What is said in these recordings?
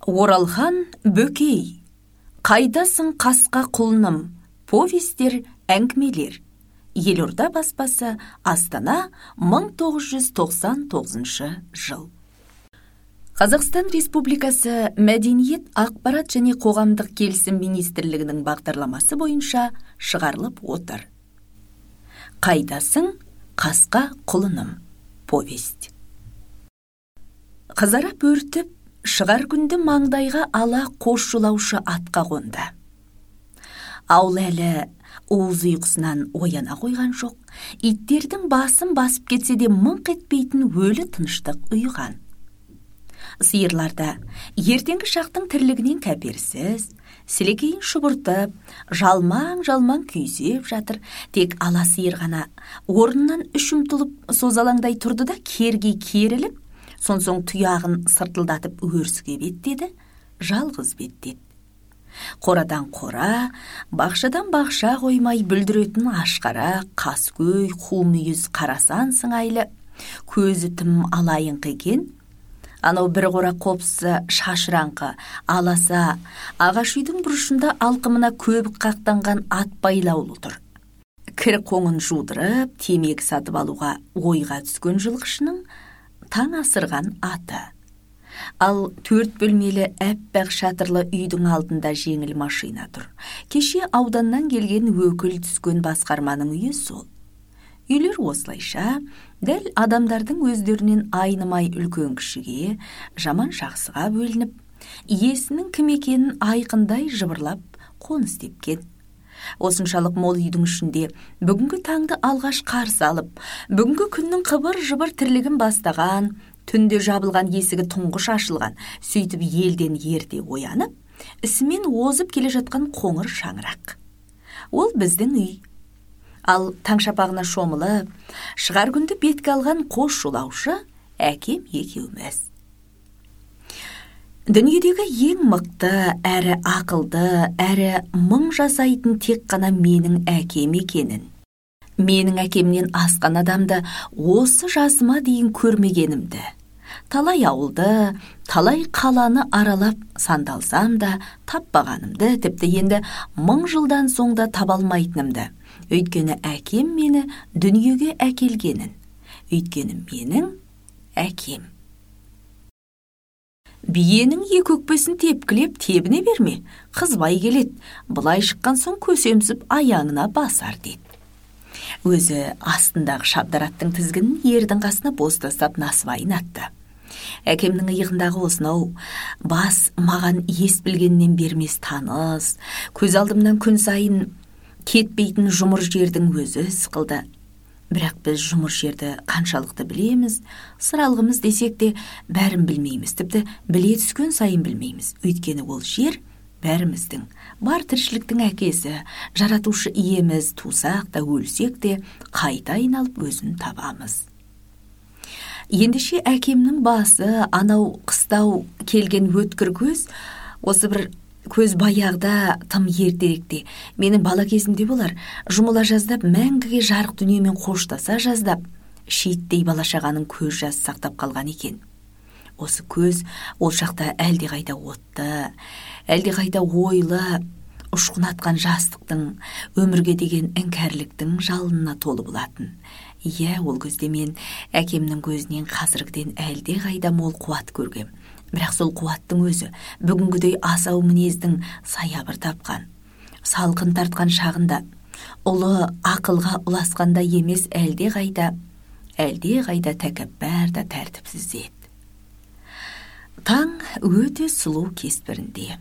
Оралхан Бөкей. Қайдасың қасқа құлыным? Повестер, әңгімелер. Елорда баспасы, Астана, 1999 жыл. Қазақстан Республикасы Мәдениет, ақпарат және қоғамдық келісім министрлігінің бағдарламасы бойынша шығарылып отыр. Қайдасың қасқа құлыным? Повесть. Қызарап өртіп, шығар күнді маңдайға ала қош жолаушы атқа қонды. Ауыл әлі уыз ұйқысынан ояна қойған жоқ, иттердің басын басып кетсе де мыңқ етпейтін өлі тыныштық ұйыған. Сиырларда ертеңгі шақтың тірлігінен кәперсіз, сілекейін шұбыртып, жалмаң-жалмаң күйзеп жатыр. Тек ала сиыр ғана орнынан үш ұмтылып созалаңдай тұрды да керге керіліп, соң тұяғын сыртылдатып өріске беттеді, жалғыз беттеді. Қорадан қора, бақшадан бақша қоймай бүлдіретін ашқара, қаскөй, қумүйіз қарасан сыңайлы, көзі тым алайыңқы екен. Анау бір қора қопсы шашыраңқы, аласа, ағаш үйдің бұрышында алқымына көбік қақтанған ат байлаулы тұр. Кір қоңын жудырып, темекі сатып алуға ойға түскен жылқышының таң асырған аты. Ал 4 бөлмелі әппақ шатырлы үйдің алдында жеңіл машина тұр. Кеше ауданнан келген өкіл түскен басқарманың үйі сол. Үйлер осылайша, дәл адамдардың өздерінен айнымай үлкен кішіге, жаман жақсыға бөлініп, иесінің кім екенін айқындай жыбырлап қоныс тепкен. Осыншалық мол үйдің ішінде бүгінгі таңды алғаш қарсы алып, бүгінгі күннің қыбыр-жыбыр тірлігін бастаған, түнде жабылған есігі тұңғыш ашылған, сөйтіп елден ерте оянып, ісімен озып келе жатқан қоңыр шаңырақ. Ол біздің үй. Ал таңшапағына шомылып, шығар күнді бетке алған қош жолаушы әкем екеуміз. Дүниедегі ең мықты, әрі ақылды, әрі мың жасайтын тек қана менің әкем екенін. Менің әкемнен асқан адамды осы жасыма дейін көрмегенімді. Талай ауылды, талай қаланы аралап сандалсам да таппағанымды, тіпті енді 1000 жылдан соңда табалмайтынымды. Өйткені әкем мені дүниеге әкелгенін. Өйткені менің әкем. Биенің екі өкпесін тепкілеп тебіне берме, қызбай келет, бұлай шыққан соң көсемсіп аяңына басар деді. Өзі астындағы шабдараттың тізгінін ердің қасына бос тастап насыбайын атты. Әкемнің иығындағы осынау бас маған ес білгеннен бермес таныс, көз алдымнан күн сайын кетпейтін жұмыр жердің өзі сықылды. Бірақ біз жұмыр жерді қаншалықты білеміз, сыралғымыз десек те бәрін білмейміз, тіпті біле түскен сайын білмейміз. Өйткені ол жер бәріміздің, бар тіршіліктің әкесі, жаратушы иеміз, тусақ та өлсек те қайта айналып өзін табамыз. Ендеше әкемнің басы, анау қыстау келген өткір көз, осы бір көз баяғда тым ертеректе, менің бала кезімде болар, жұмыла жаздап, мәңгіге жарық дүниемен қоштаса жаздап, шиеттей балашағаның көз жасы сақтап қалған екен. Осы көз ол шақта әлдеқайда отты, әлдеқайда ойлы, ұшқын атқан жастықтың, өмірге деген іңкәрліктің жалынына толы болатын. Иә, ол көзде мен әкемнің көзінен қазіргіден әлдеқайда мол қуат көргем. Бірақ сол қуаттың өзі бүгінгідей асау мінездің саябыр тапқан, салқын тартқан шағында, ұлы ақылға ұласқанда емес әлдеқайда тәкәппар да тәртіпсіз еді. Таң өте сұлу кеспірінде.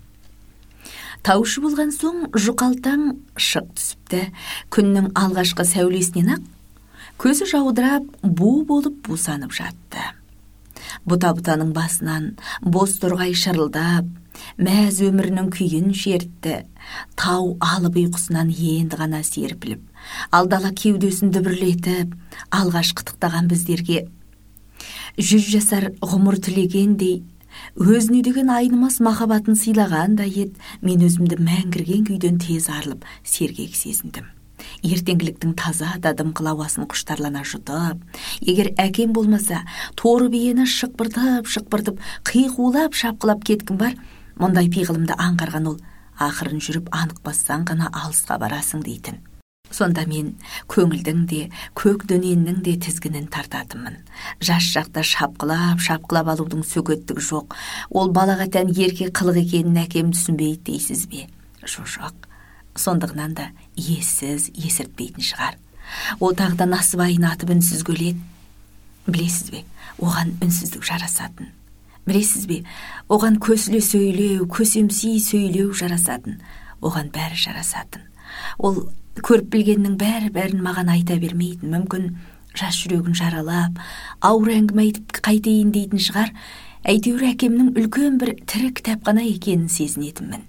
Таушы болған соң жұқалтаң шық түсіпті. Күннің алғашқы сәулесінен ақ көзі жаудырап, бу болып бусанып жатты. Бұта-бұтаның басынан боз торғай шырылдап, мәз өмірінің күйін шертті. Тау алып ұйқысынан енді ғана серпіліп, алдала кеудесін дүбірлетіп, алғаш қытықтаған біздерге 100 жасар ғұмыр тілегендей, өзіне деген айнымас махаббатын сыйлағандай ет, мен өзімді мәңгірген күйден тез арылып, сергек сезіндім. ертеңгіліктің таза да дымқыл ауасын құштарлана жұтып, егер әкем болмаса, торы биені шықпыртып, қиқулап шапқылап кеткім бар, мұндай пиғылымды аңғарған ол, ақырын жүріп анық бассаң ғана алысқа барасың дейтін. Сонда мен көңілдің де, көк дөненнің де тізгінін тартатынмын. Жас шақта шапқылап алудың сөгеттігі жоқ. Ол балаға тән ерке қылық екенін әкем түсінбейді дейсіз бе? Жоқ. Сондығынан да есіртпейтін шығар. Ол тағда насыбайын атып үнсіз көледі. Білесіз бе, оған үнсіздік жарасатын. Білесіз бе, оған көсіле сөйлеу, көсемси сөйлеу жарасатын. Оған бәрі жарасатын. Ол көріп білгеннің бәрін маған айта бермейтін. Мүмкін жас жүрегін жаралап, ауыр әңгіме айтып қайтейін дейтін шығар. Әйтеуір әкемнің үлкен бір тірі кітапхана екенін сезінетінмін.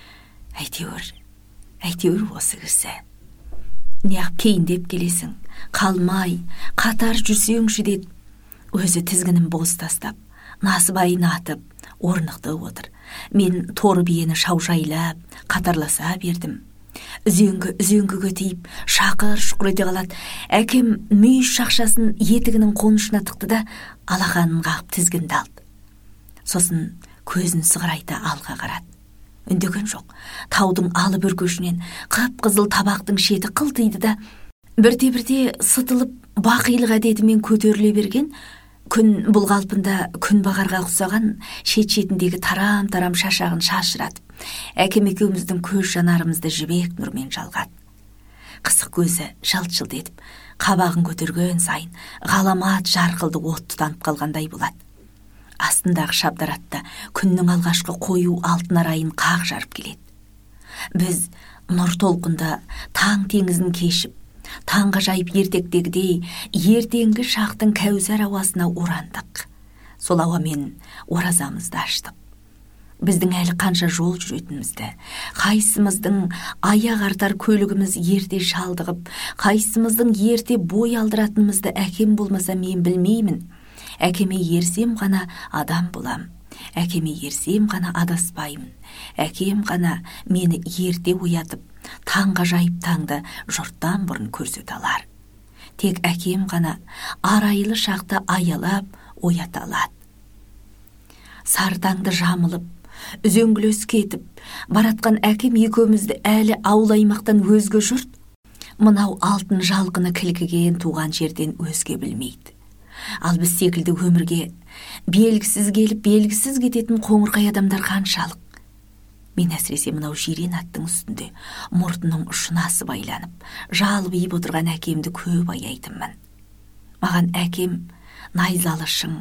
Әйтеуір осы кісі. Неғып кейіндеп келесің, қалмай, қатар жүрсеңші деді. Өзі тізгінін бос тастап, насыбайын атып, орнықты отыр. Мен торы биені шаужайлап, қатарласа бердім. Үзеңгі көтейіп, шақыр-шұқыр ете қалады. Әкем мүйіс шақшасын етігінің қонышына тықты да, алақанын қағып тізгінді алды. Сосын көзін сығырайта алға қарады. Үндеген жоқ. Таудың алып үркешінен қып-қызыл табақтың шеті қылтиды да, бірте-бірте сытылып, бақилық әдетімен көтеріле берген, күн бұл қалпында күн бағарға ұқсаған шет-шетіндегі тарам-тарам шашағын шашыратып, әкем екеуміздің көз жанарымызды жібек нұрмен жалғады. Қысық көзі жалт-жалт етіп, қабағын көтерген сайын ғаламат жарқылды от тұтанып қалғандай болады. Астындағы шабдаратта күннің алғашқы қою алтын арайын қақ жарып келеді. Біз нұр толқында таң теңізін кешіп, таңға жайып ертектегідей ертеңгі шақтың кәусар ауасына орандық. Сол ауамен оразамызды аштық. Біздің әлі қанша жол жүретінімізді, қайсымыздың аяқ артар көлігіміз ерте шалдығып, қайсымыздың ерте бой алдыратынымызды әкем болмаса мен білмеймін. Әкеме ерсем ғана адам болам. Әкеме ерсем ғана адаспаймын. Әкем ғана мені ерте оятып, таңға жайып таңды жұрттан бұрын көрсете алар. Тек әкем ғана арайлы шақты аялап оята алады. Сартаңды жамылып, үзеңгілес кетіп, баратқан әкем екеумізді әлі ауыл аймақтан өзге жұрт, мынау алтын жалқыны кілкіген туған жерден өзге білмейді. Ал біз секілді өмірге белгісіз келіп, белгісіз кететін қоңырқай адамдар қаншалық. Мен әсіресе мынау жирен аттың үстінде мұртының ұшынасы байланып, жалбиып отырған әкемді көп аяйтынмын. Маған әкем найзалы шың,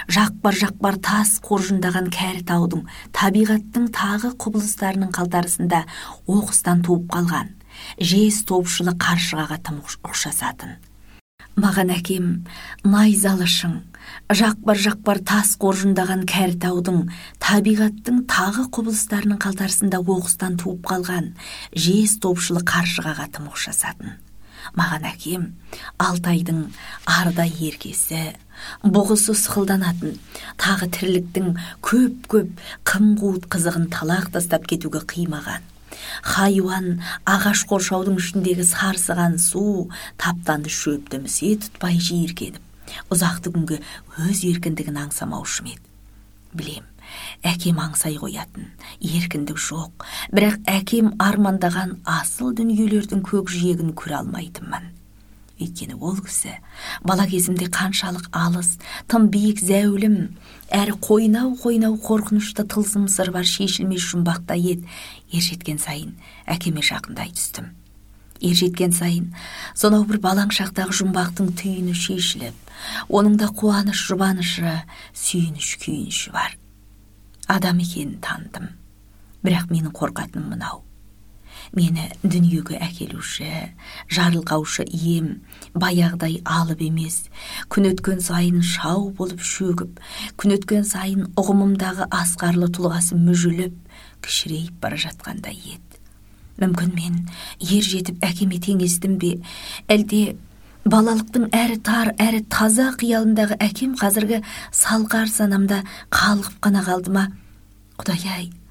жақпар тас қоржындаған кәрі таудың, табиғаттың тағы құбылыстарының қалтарысында оқыстан туып қалған, жез топшылы қаршығаға тым ұқсасатын. Маған әкем найзалы шың, жақпар тас қоржындаған кәрі таудың, табиғаттың тағы құбылыстарының қалтарысында оқыстан туып қалған, жез топшылы қаршығаға тым ұқсасатын. Маған әкем Алтайдың ардай еркесі, бұғысы сықылданатын, тағы тірліктің көп қым-қуыт қызығын талақ тастап кетуге қимаған. Хайуан ағаш қоршаудың ішіндегі сарсыған су, таптанды шөпті місе тұтпай жиіркеніп, ұзақты күнге өз еркіндігін аңсамаушы еді. Білем, әкем аңсай қоятын, еркіндік жоқ, бірақ әкем армандаған асыл дүниелердің көк жиегін көре алмайтынмын. Өйткені ол кісі бала кезімде қаншалық алыс, тым биік зәулім, әрі қойнау қорқынышты тылсым сыр бар шешілмес жұмбақта еді. Ержеткен сайын әкеме жақындай түстім. Ержеткен сайын сонау бір балаң шақтағы жұмбақтың түйіні шешіліп, оның да қуаныш жұбанышы, сүйініш күйініші бар. Адам екенін таныдым. Бірақ менің қорқатыным мынау. Мені дүниеге әкелуші, жарылқаушы ием баяғыдай алып емес, күн өткен сайын шау болып шөгіп, күн өткен сайын ұғымымдағы асқарлы тұлғасы мүжіліп, кішірейіп бара жатқандай еді. Мүмкін мен ер жетіп әкеме теңестім бе, әлде балалықтың әрі тар, әрі таза қиялындағы әкем қазіргі салқар санамда қалғып қана қалды ма? Құдай-ай,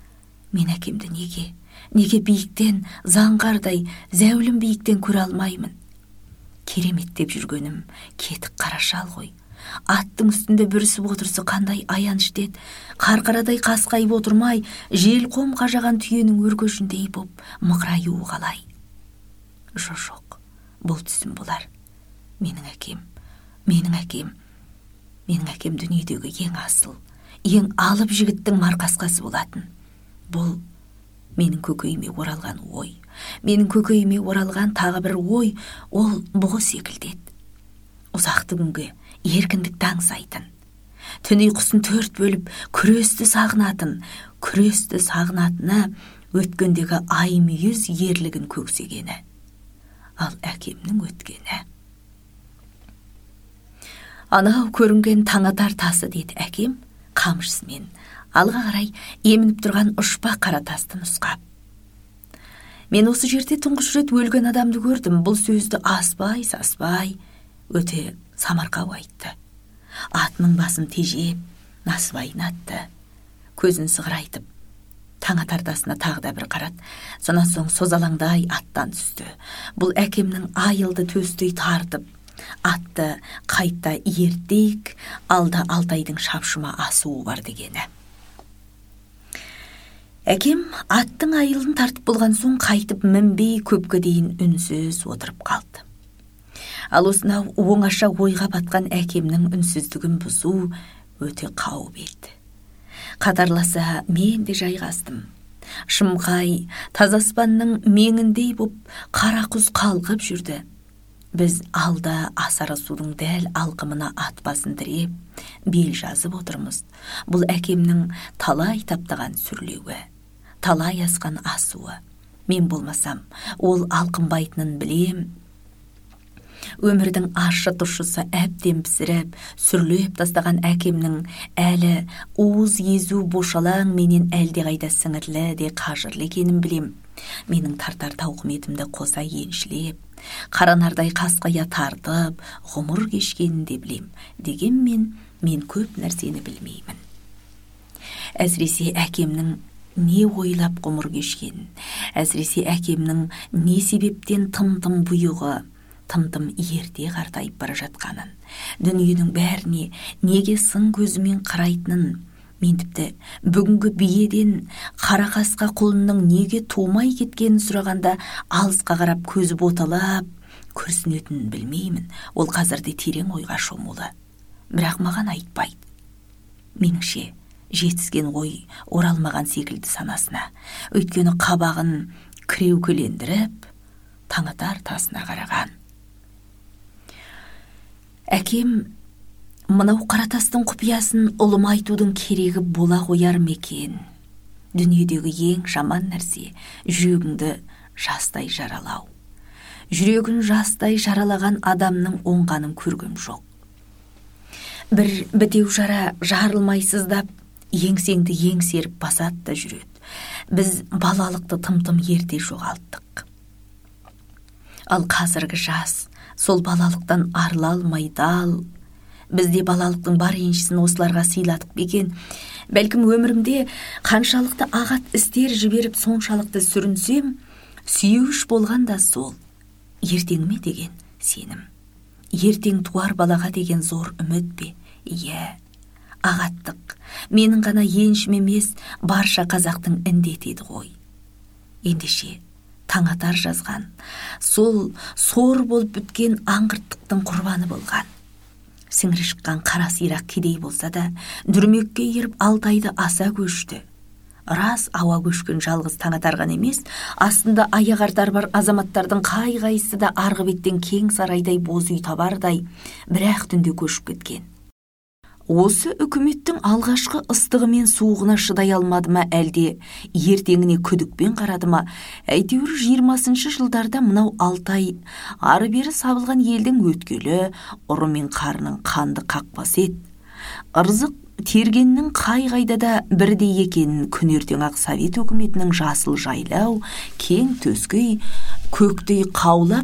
Мен әкемді неге биіктен, заңғардай, зәулім биіктен көре алмаймын? Кереметтеп жүргенім кетік қара шал ғой. Аттың үстінде бүрісіп отырсы қандай аянышты еді. Қарқарадай қасқайып отырмай, желқом қажаған түйенің өркөшіндей боп мықыраюы қалай? Жоқ, бұл түсім болар. Менің әкем дүниедегі ең асыл, ең алып жігіттің марқасқасы болатын. Бұл менің көкейіме оралған ой. Менің көкейіме оралған тағы бір ой, ол бұғы секілді еді. Ұзақты күнге еркіндікті аңсайтын, түн ұйқысын 4 бөліп күресті сағынатына өткендегі аймүйіз ерлігін көксегені. Ал әкемнің өткені. Анау көрінген таңатар тасы деді әкем, қамшысымен алға қарай емініп тұрған ұшпа қара тасты нұсқап. Мен осы жерде тұңғыш рет өлген адамды көрдім. Бұл сөзді аспай өте самарқау айтты. Атының басын тежеп, насыбайын атты. Көзін сығырайтып, таңатар тасына тағы да бір қарады. Сонан соң созалаңдай аттан түсті. Бұл әкемнің айылды төстей тартып, атты қайта ертек, алда Алтайдың шапшыма асуы бар дегені. Әкем аттың айылын тартып болған соң қайтып мінбей көпке дейін үнсіз отырып қалды. Ал осынау оңаша ойға батқан әкемнің үнсіздігін бұзу өте қауіп еді. Қатарласа мен де жайғастым. Шымқай таза аспанның меңіндей боп қара құз қалқып жүрді. Біз алда асары судың дәл алқымына ат басын тіреп, бел жазып отырмыз. Бұл әкемнің талай таптаған сүрлеуі, талай асқан асуы. Мен болмасам, ол алқынбайтынын білем. Өмірдің ашы тұшысы әбден пісіріп, сүрлеп тастаған әкемнің әлі уыз езу бошалаң менен әлде қайда сіңірлі де қажырлы екенін білем. Менің тартар тауқыметімді қоса еншілеп, қаранардай қасқая тартып, ғұмыр кешкенін де білем. Дегенмен мен көп нәрсені білмеймін. Әсіресе әкемнің не ойлап ғұмыр кешкенін, әсіресе әкемнің не себептен тым-тым бұйығы, тым-тым ерте қартайып бара жатқанын, дүниенің бәріне неге сын көзімен қарайтынын, мен тіпті бүгінгі биеден қара қасқа құлынның неге тумай кеткенін сұрағанда алысқа қарап көзі боталап күрсінетінін білмеймін. Ол қазірде терең ойға шомулы, бірақ маған айтпайды. Меніңше жетіскен ой оралмаған секілді санасына, өйткені қабағын кіреукелендіріп таңатар тасына қараған. Әкем мынау қаратастың құпиясын ұлым айтудың керегі бола қояр мекен. Дүниедегі ең жаман нәрсе жүрегіңді жастай жаралау. Жүрегін жастай жаралаған адамның оңғанын көргем жоқ. Бір бітеу жара жарылмай сыздап, еңсеңді еңсеріп басады да жүреді. Біз балалықты тым-тым ерте жоғалттық. Ал қазіргі жас сол балалықтан арыла алмай дал. Бізде балалықтың бар еншісін осыларға сыйлатып бекен. Бәлкім өмірімде қаншалықты ағат істер жіберіп соншалықты сүрінсем, сүйеуіш болған да сол. Ертеңіме деген сенім, ертең туар балаға деген зор үміт пе? Иә, ағаттық менің ғана еншім емес, барша қазақтың індеті еді ғой. Ендеше таңатар жазған, сол сор болып біткен аңғырттықтың құрбаны болған. Сіңірі шыққан қара сирақ кедей болса да, дүрмекке еріп Алтайды аса көшті. Рас, ауа көшкен жалғыз таңатарған емес, астында аяғартар бар азаматтардың қай-қайсы да арғы беттен кең сарайдай боз үй табардай, бірақ түнде көшіп кеткен. Осы үкіметтің алғашқы ыстығы мен суығына шыдай алмады ма, әлде ертеңіне күдікпен қарады ма? Әйтеуір 20-шы жылдарда мынау Алтай ары бері сабылған елдің өткелі, ұры мен қарының қанды қақпасы еді. Ырзық тергеннің қай-қайда да бірдей екенін күнертең ақ Совет үкіметінің жасыл жайлау, кең төскей, көктей қаулап,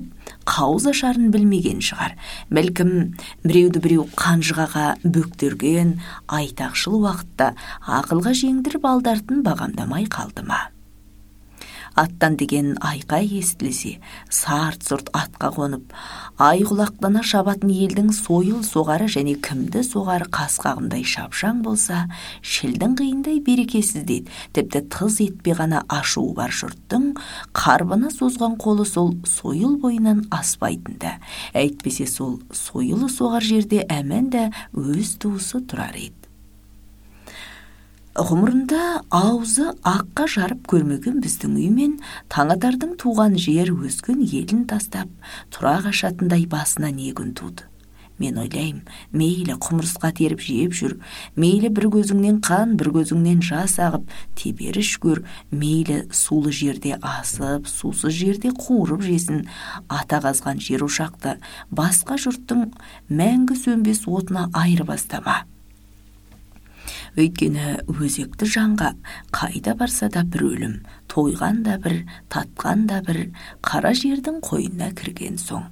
қауыз ашарын білмеген шығар. Бәлкім біреуді біреу қанжығаға бөктерген айтақшыл уақытта ақылға жеңдіріп алдартын бағамдамай қалды ма? Аттан деген айқай естілсе, сарт-сұрт атқа қонып, айғұлақтана шабатын елдің сойыл соғары және кімді соғары қасқағындай шапшаң болса, шілдің қиындай берекесіздейді, тіпті тыз етпе ғана ашуы бар жұрттың қарбына созған қолы сол сойыл бойынан аспайтынды. Әйтпесе сол сойылы соғар жерде әмәнда өз туысы тұрар еді. Ғұмырында аузы аққа жарып көрмеген біздің үй мен Таңатардың туған жер өскен елін тастап, тұра қашатындай басына не күн туды. Мен ойлайым, мейлі құмырсқа теріп жеп жүр, мейлі бір көзіңнен қан, бір көзіңнен жас ағып, теберіш көр, мейлі сулы жерде асып, сусыз жерде қуырып жесін, ата қазған жер ошақты басқа жұрттың мәңгі сөнбес отына айырбастама. Өйткені өзекті жанға қайда барса да бір өлім, тойған да бір, татқан да бір, қара жердің қойнына кірген соң.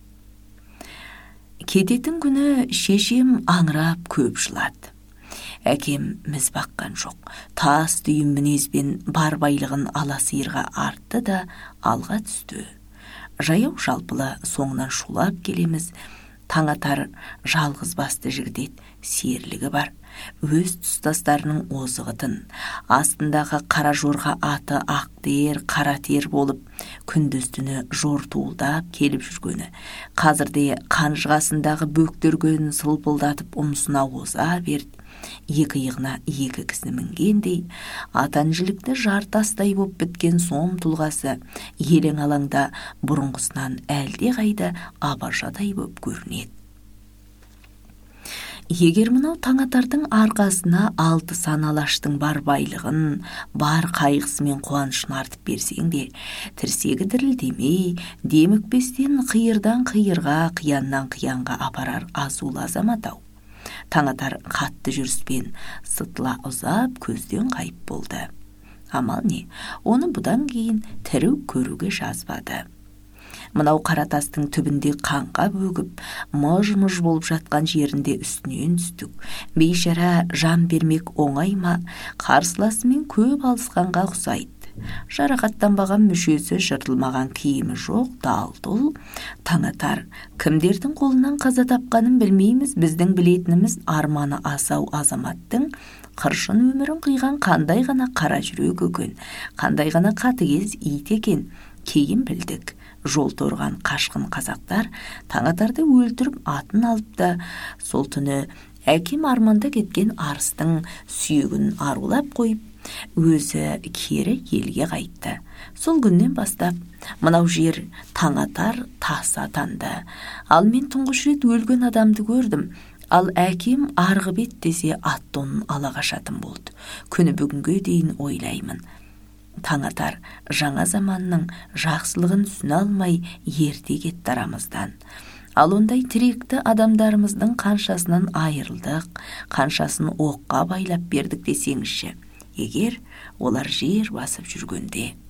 Кететін күні шешем аңырап көп жылады. Әкем міз баққан жоқ, тас түйін мінезбен бар байлығын ала сиырға артты да алға түсті. Жаяу жалпылы соңынан шулап келеміз. Таңатар жалғыз басты жігіт, серлігі бар. Өз тұстастарының озығытын, астындағы қара жорға аты ақ тер, қара тер болып, күндіз түні жор туылдап келіп жүргені. Қазірде қанжығасындағы бөктергенін сылпылдатып ұмсына оза берді. Екі иығына екі кісі мінгендей, атанжілікті жартастай боп біткен сом тұлғасы елең алаңда бұрынғысынан әлде қайда абажадай боп көрінеді. Егер мынау Таңатардың арқасына 6 сан алаштың бар байлығын, бар қайғысы мен қуанышын артып берсең де, тірсегі дірілдемей, демікпестен қиырдан қиырға, қияннан қиянға апарар азулы азамат-ау. Таңатар қатты жүріспен сытыла ұзап көзден қайып болды. Амал не, оны бұдан кейін тірі көруге жазбады. Мынау қаратастың түбінде қанға бөгіп, мұж-мұж болып жатқан жерінде үстінен түстік. Бейшара жан бермек оңай ма, қарсыласымен көп алысқанға ұқсайды. Жарақаттанбаған мүшесі, жыртылмаған киімі жоқ, дал-дұл. Таңатар, кімдердің қолынан қаза тапқанын білмейміз, біздің білетініміз арманы асау азаматтың қыршын өмірін қиған қандай ғана қара жүрек екен, қандай ғана қатыгез ит екен. Кейін білдік. Жол торған қашқын қазақтар Таңатарды өлтіріп атын алыпты. Сол түні әкем арманда кеткен арыстың сүйегін арулап қойып, өзі кері елге қайтты. Сол күннен бастап мынау жер Таңатар тас атанды. Ал мен тұңғыш рет өлген адамды көрдім. Ал әкем арғы бет десе ат-тонын ала қашатын болды. Күні бүгінге дейін ойлаймын. Таңатар жаңа заманның жақсылығын түсіне алмай ерте кетті арамыздан. Ал ондай тіректі адамдарымыздың қаншасынан айырылдық, қаншасын оққа байлап бердік десеңізші, егер олар жер басып жүргенде.